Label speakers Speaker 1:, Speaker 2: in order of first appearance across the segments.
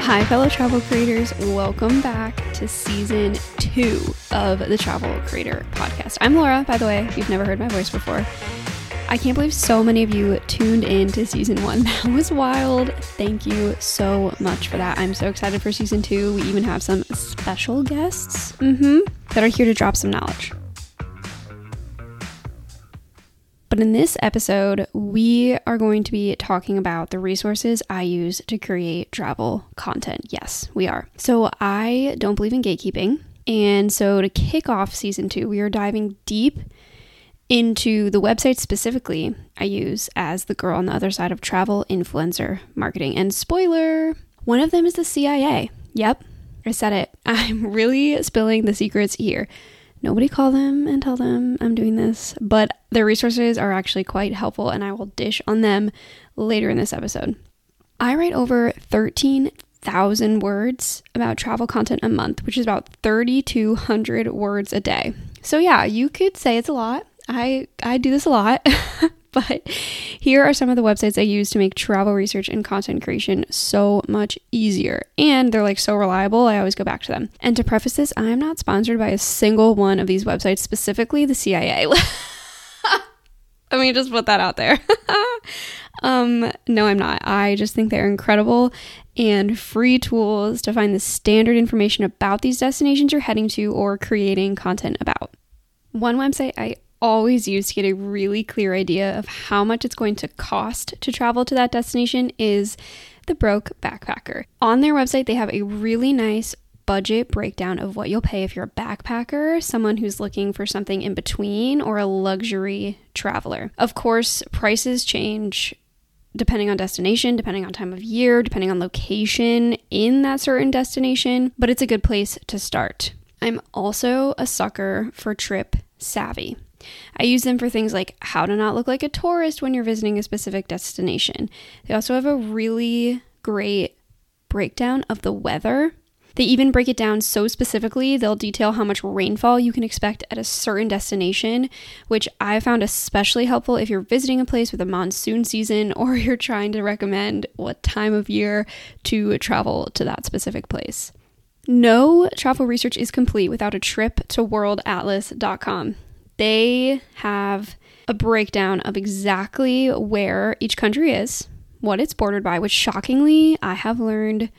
Speaker 1: Hi, fellow travel creators. Welcome back to season 2 of the Travel Creator Podcast. I'm Laura, by the way, if you've never heard my voice before. I can't believe so many of you tuned in to season 1. That was wild. Thank you so much for that. I'm so excited for season 2. We even have some special guests that are here to drop some knowledge. But in this episode, we are going to be talking about the resources I use to create travel content. Yes, we are. So I don't believe in gatekeeping. And so to kick off season 2, we are diving deep into the website specifically I use as the girl on the other side of travel influencer marketing. And spoiler, one of them is the CIA. Yep, I said it. I'm really spilling the secrets here. Nobody call them and tell them I'm doing this, but their resources are actually quite helpful and I will dish on them later in this episode. I write over 13,000 words about travel content a month, which is about 3,200 words a day. So yeah, you could say it's a lot. I do this a lot, but here are some of the websites I use to make travel research and content creation so much easier. And they're like so reliable, I always go back to them. And to preface this, I'm not sponsored by a single one of these websites, specifically the CIA. Let me just put that out there. No, I'm not. I just think they're incredible and free tools to find the standard information about these destinations you're heading to or creating content about. One website I always use to get a really clear idea of how much it's going to cost to travel to that destination is The Broke Backpacker. On their website, they have a really nice budget breakdown of what you'll pay if you're a backpacker, someone who's looking for something in between, or a luxury traveler. Of course, prices change depending on destination, depending on time of year, depending on location in that certain destination, but it's a good place to start. I'm also a sucker for Trip Savvy. I use them for things like how to not look like a tourist when you're visiting a specific destination. They also have a really great breakdown of the weather. They even break it down so specifically, they'll detail how much rainfall you can expect at a certain destination, which I found especially helpful if you're visiting a place with a monsoon season or you're trying to recommend what time of year to travel to that specific place. No travel research is complete without a trip to worldatlas.com. They have a breakdown of exactly where each country is, what it's bordered by, which shockingly, I have learned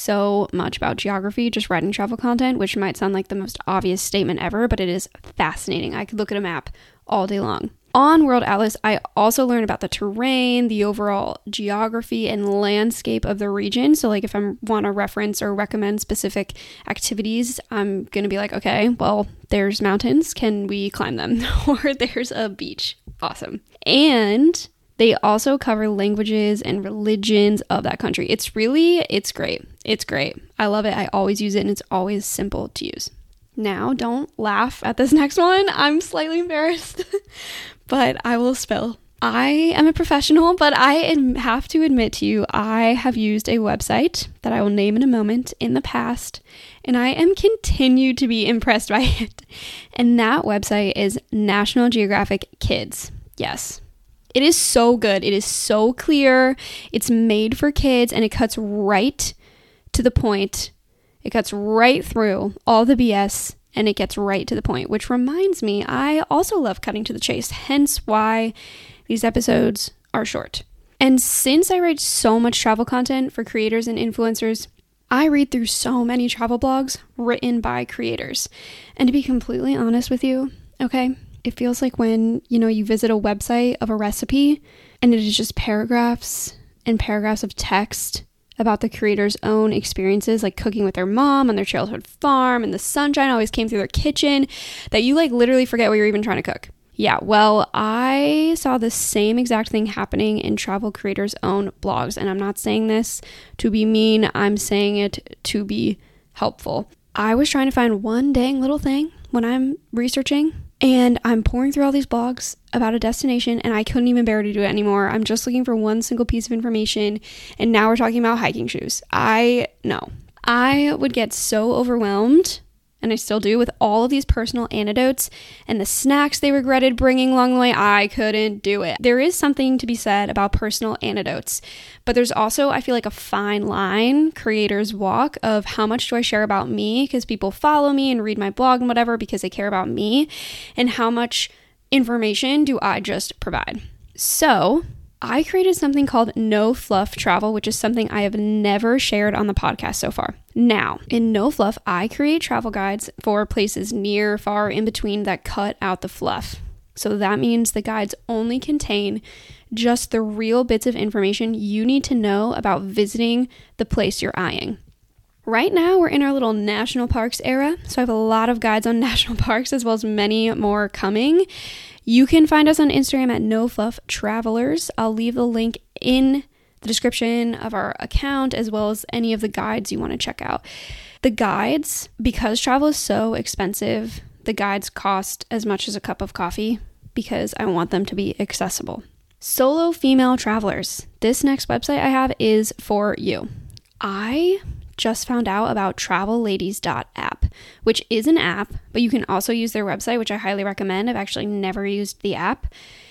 Speaker 1: so much about geography just writing travel content, which might sound like the most obvious statement ever, but it is fascinating. I could look at a map all day long. On World Atlas, I also learned about the terrain, the overall geography and landscape of the region. So like if I want to reference or recommend specific activities, I'm going to be like, okay, well, there's mountains. Can we climb them? Or there's a beach. Awesome. And they also cover languages and religions of that country. It's great. It's great. I love it. I always use it and it's always simple to use. Now, don't laugh at this next one. I'm slightly embarrassed, but I will spill. I am a professional, but I have to admit to you, I have used a website that I will name in a moment in the past, and I am continued to be impressed by it. And that website is National Geographic Kids. Yes. It is so good. It is so clear. It's made for kids, and it cuts right to the point. It cuts right through all the BS and it gets right to the point, which reminds me, I also love cutting to the chase, hence why these episodes are short. And since I write so much travel content for creators and influencers, I read through so many travel blogs written by creators. And to be completely honest with you, okay, it feels like when, you visit a website of a recipe and it is just paragraphs and paragraphs of text about the creator's own experiences, like cooking with their mom on their childhood farm and the sunshine always came through their kitchen, that you literally forget what you're even trying to cook. Yeah, well, I saw the same exact thing happening in travel creators' own blogs, and I'm not saying this to be mean, I'm saying it to be helpful. I was trying to find one dang little thing when I'm researching, and I'm pouring through all these blogs about a destination, and I couldn't even bear to do it anymore. I'm just looking for one single piece of information, and now we're talking about hiking shoes. I would get so overwhelmed and I still do, with all of these personal anecdotes and the snacks they regretted bringing along the way. I couldn't do it. There is something to be said about personal anecdotes, but there's also, I feel like, a fine line creators walk of how much do I share about me because people follow me and read my blog and whatever because they care about me, and how much information do I just provide. So I created something called No Fluff Travel, which is something I have never shared on the podcast so far. Now, in No Fluff, I create travel guides for places near, far, in between that cut out the fluff. So that means the guides only contain just the real bits of information you need to know about visiting the place you're eyeing. Right now, we're in our little national parks era, so I have a lot of guides on national parks as well as many more coming. You can find us on Instagram at No Fluff Travelers. I'll leave the link in the description of our account as well as any of the guides you want to check out. The guides, because travel is so expensive, the guides cost as much as a cup of coffee because I want them to be accessible. Solo female travelers. This next website I have is for you. I just found out about travelladies.app, which is an app, but you can also use their website, which I highly recommend. I've actually never used the app.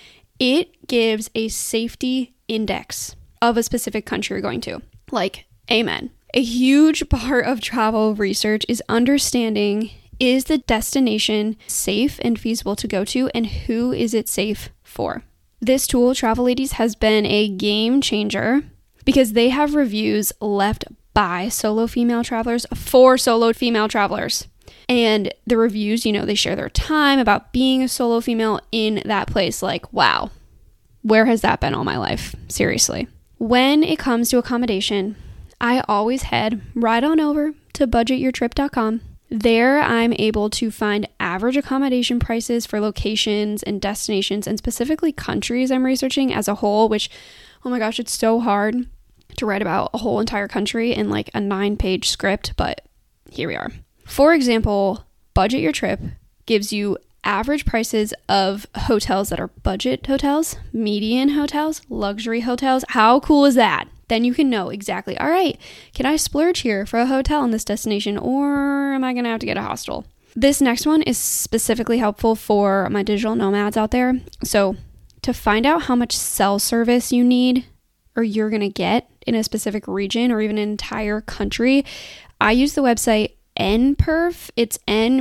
Speaker 1: It gives a safety index of a specific country you're going to. Like, amen. A huge part of travel research is understanding, is the destination safe and feasible to go to, and who is it safe for? This tool, Travel Ladies, has been a game changer because they have reviews left by solo female travelers for solo female travelers. And the reviews, they share their time about being a solo female in that place. Like, wow, where has that been all my life? Seriously. When it comes to accommodation, I always head right on over to budgetyourtrip.com. There, I'm able to find average accommodation prices for locations and destinations, and specifically countries I'm researching as a whole, which, oh my gosh, it's so hard to write about a whole entire country in like a 9-page script, but here we are. For example, Budget Your Trip gives you average prices of hotels that are budget hotels, median hotels, luxury hotels. How cool is that? Then you can know exactly, all right, can I splurge here for a hotel in this destination, or am I going to have to get a hostel? This next one is specifically helpful for my digital nomads out there. So to find out how much cell service you need or you're going to get in a specific region or even an entire country, I use the website NPerf. It's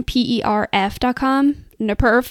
Speaker 1: NPERF.com. NPerf.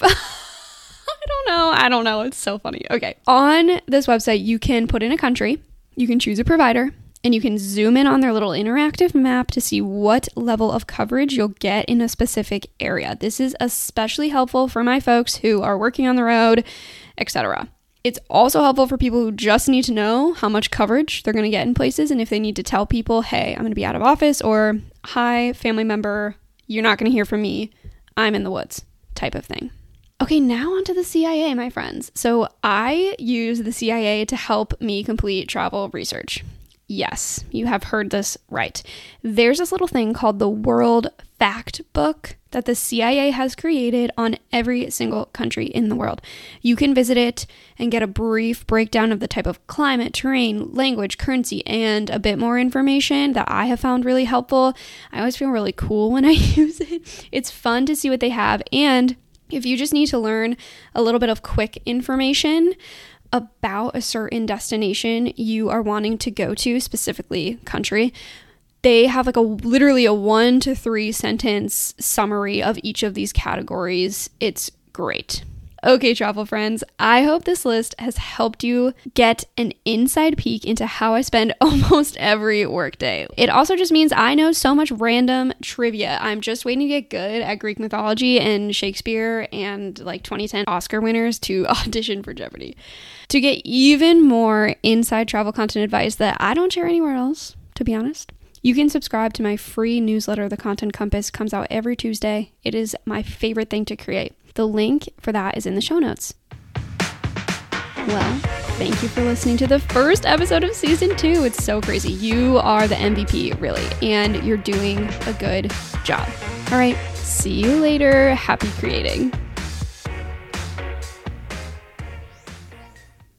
Speaker 1: I don't know. It's so funny. Okay. On this website, you can put in a country, you can choose a provider, and you can zoom in on their little interactive map to see what level of coverage you'll get in a specific area. This is especially helpful for my folks who are working on the road, etc. It's also helpful for people who just need to know how much coverage they're going to get in places, and if they need to tell people, hey, I'm going to be out of office, or hi, family member, you're not going to hear from me, I'm in the woods, type of thing. Okay, now onto the CIA, my friends. So I use the CIA to help me complete travel research. Yes, you have heard this right. There's this little thing called the World Fact Book that the CIA has created on every single country in the world. You can visit it and get a brief breakdown of the type of climate, terrain, language, currency, and a bit more information that I have found really helpful. I always feel really cool when I use it. It's fun to see what they have, and if you just need to learn a little bit of quick information about a certain destination you are wanting to go to, specifically country, they have like literally a 1 to 3 sentence summary of each of these categories. It's great. Okay, travel friends, I hope this list has helped you get an inside peek into how I spend almost every workday. It also just means I know so much random trivia. I'm just waiting to get good at Greek mythology and Shakespeare and like 2010 Oscar winners to audition for Jeopardy. To get even more inside travel content advice that I don't share anywhere else, to be honest, you can subscribe to my free newsletter, The Content Compass. Comes out every Tuesday. It is my favorite thing to create. The link for that is in the show notes. Well, thank you for listening to the first episode of season 2. It's so crazy. You are the MVP, really, and you're doing a good job. All right, see you later. Happy creating.